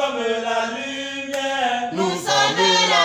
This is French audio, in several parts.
sommes la lumière. Nous sommes la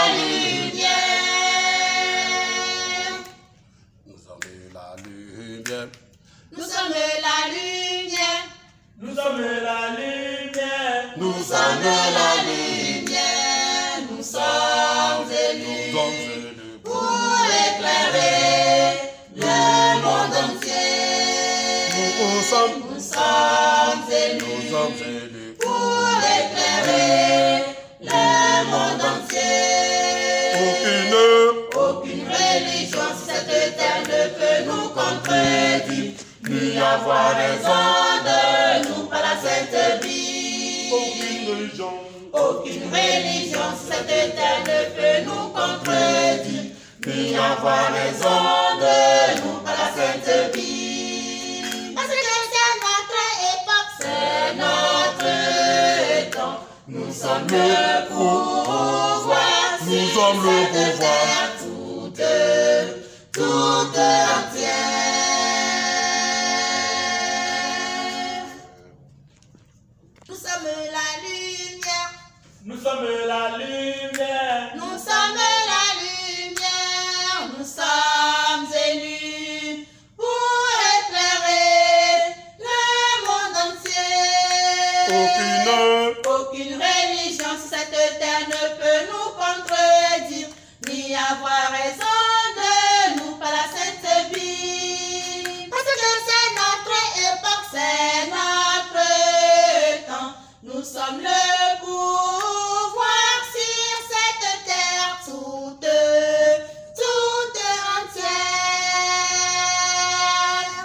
lumière. Nous sommes la lumière. Nous sommes la lumière. Nous sommes la lumière. Nous sommes la lumière. Nous sommes élus pour éclairer le monde entier. Nous sommes élus pour éclairer le monde entier. Aucune religion sur cette terre ne peut nous contredire, ni avoir raison de nous par la Sainte Bible. Aucune religion sur cette terre ne peut nous contredire, ni avoir raison de nous par la Sainte Bible. Parce que c'est notre époque, c'est notre temps. Nous sommes le pouvoir, Nous sommes le pouvoir. Toute entière. Nous sommes la lumière. Nous sommes la lumière. Nous sommes la lumière. Nous sommes élus pour éclairer le monde entier. Aucune religion sur cette terre ne peut nous contredire, ni avoir raison de nous par la Sainte Bible. Parce que c'est notre époque, c'est notre temps. Nous sommes le pouvoir sur cette terre toute entière.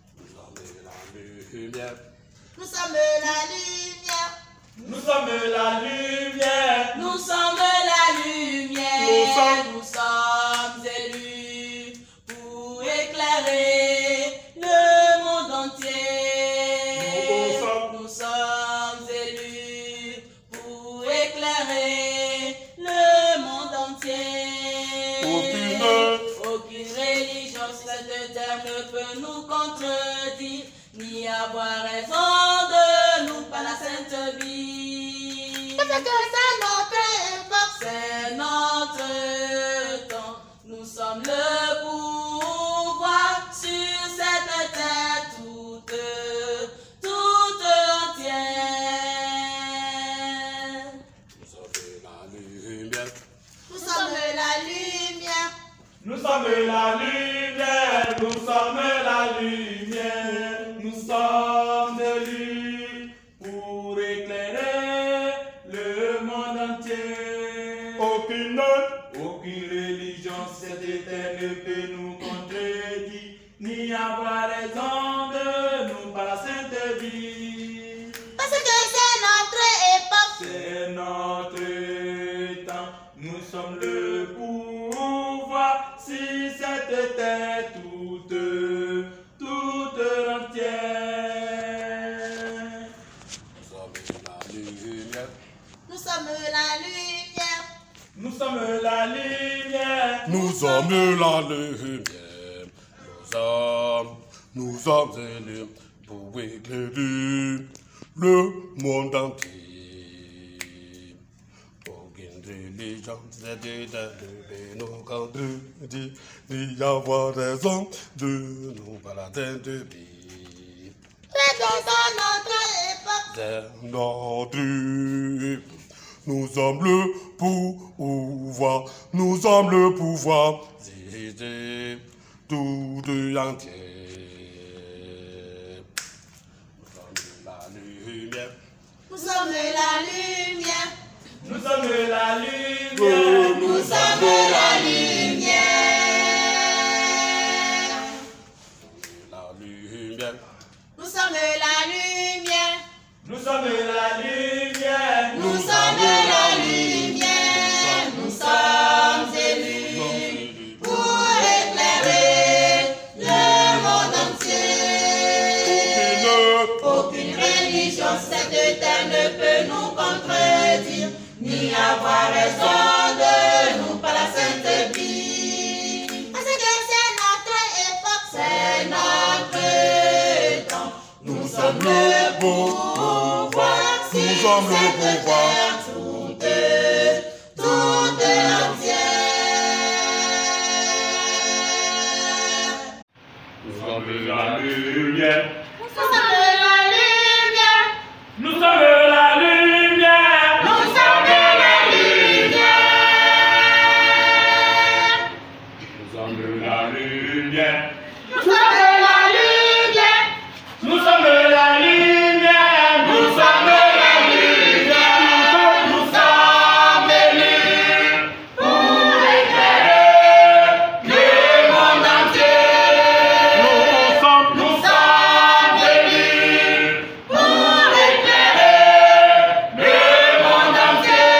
Nous sommes la lumière. Nous sommes la lumière. Nous sommes la lumière. Nous sommes élus pour éclairer le monde entier. Nous sommes élus pour éclairer le monde entier. Aucune religion sur cette terre ne peut nous contredire, ni avoir raison de nous par la Sainte Bible. Parce que c'est notre époque, c'est notre temps. Nous sommes le pouvoir sur cette terre toute entière. Nous sommes la lumière. Nous sommes la lumière. Nous sommes la lumière. Nous sommes la lumière. Nous sommes élus pour éclairer le monde entier. Aucune religion sur cette terre ne peut nous contredire, ni avoir raison de nous par la Sainte Bible. Parce que c'est notre époque, C'est notre temps. Nous sommes le pouvoir sur cette terre toute entière. Nous sommes la lumière. nous sommes la lumière. Nous sommes la lumière. Nous sommes élus pour éclairer le monde entier. Aucune religion cette terre ne peut nous contredire, ni avoir raison de nous par la Sainte Bible. C'est dans notre époque. C'est notre époque. Nous sommes le pouvoir. Nous sommes le pouvoir. C'est tout entier. Nous sommes la lumière. Nous sommes la lumière. Nous sommes la lumière. Nous sommes la lumière. La lumière. Nous sommes la lumière. Nous sommes la lumière. Nous sommes la lumière. Nous sommes élus pour éclairer le monde entier. Aucune religion sur cette terre ne peut nous contredire, ni avoir raison de nous par la Sainte Bible. Parce que c'est notre époque, c'est notre temps. Nous sommes le pouvoir sur sommes le pouvoir. Toute entière. Nous sommes la lumière. Nous sommes la lumière. Nous sommes la lumière. Nous sommes la lumière. Nous sommes la lumière. Nous sommes la lumière. Nous sommes la lumière. Nous sommes la lumière. Nous sommes élus pour éclairer le monde entier. Nous sommes élus pour éclairer le monde entier.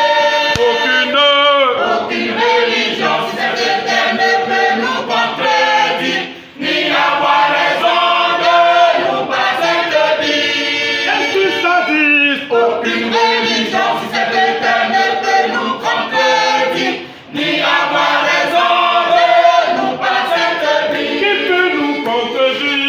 Aucune religion, si cette terre ne peut nous contredire, ni avoir raison de nous par cette Bible. Aucune religion, si cette terre ne peut nous contredire, ni avoir raison de nous par cette Bible. Qui peut nous contredire?